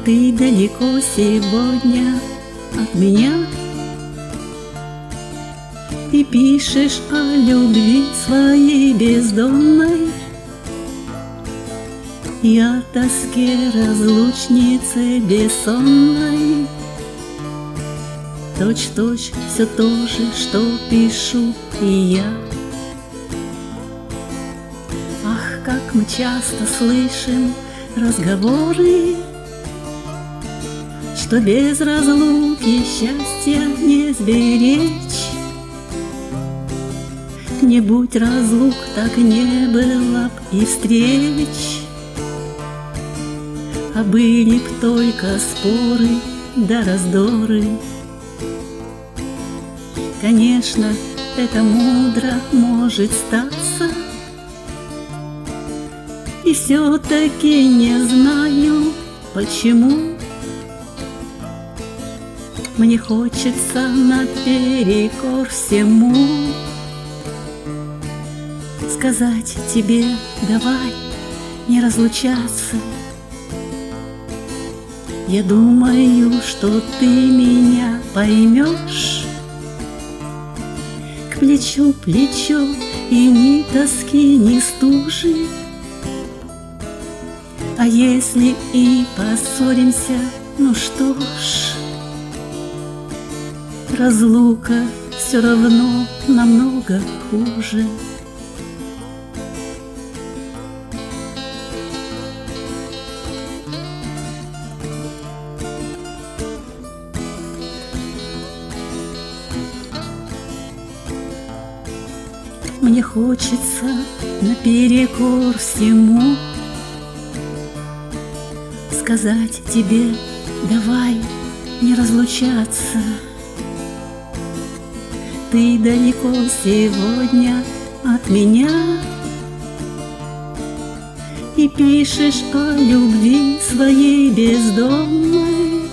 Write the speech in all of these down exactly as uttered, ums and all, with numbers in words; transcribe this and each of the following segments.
Ты далеко сегодня от меня, и пишешь о любви своей бездонной и о тоске разлучницы бессонной. Точь-в-точь все то же, что пишу и я. Ах, как мы часто слышим разговоры, что без разлуки счастья не сберечь. Не будь разлук, так не было б и встреч, а были б только споры да раздоры. Конечно, это мудро может статься, и все-таки не знаю, почему мне хочется наперекор всему сказать тебе: давай не разлучаться. Я думаю, что ты меня поймешь. К плечу плечо, и ни тоски, ни стужи. А если и поссоримся, ну что ж, разлука все равно намного хуже. Мне хочется наперекор всему сказать тебе: давай не разлучаться. Ты далеко сегодня от меня, и пишешь о любви своей бездомной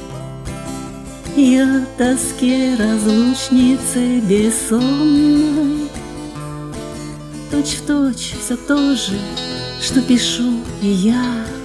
и о тоске разлучницы бессонной. Точь-в-точь все то же, что пишу и я.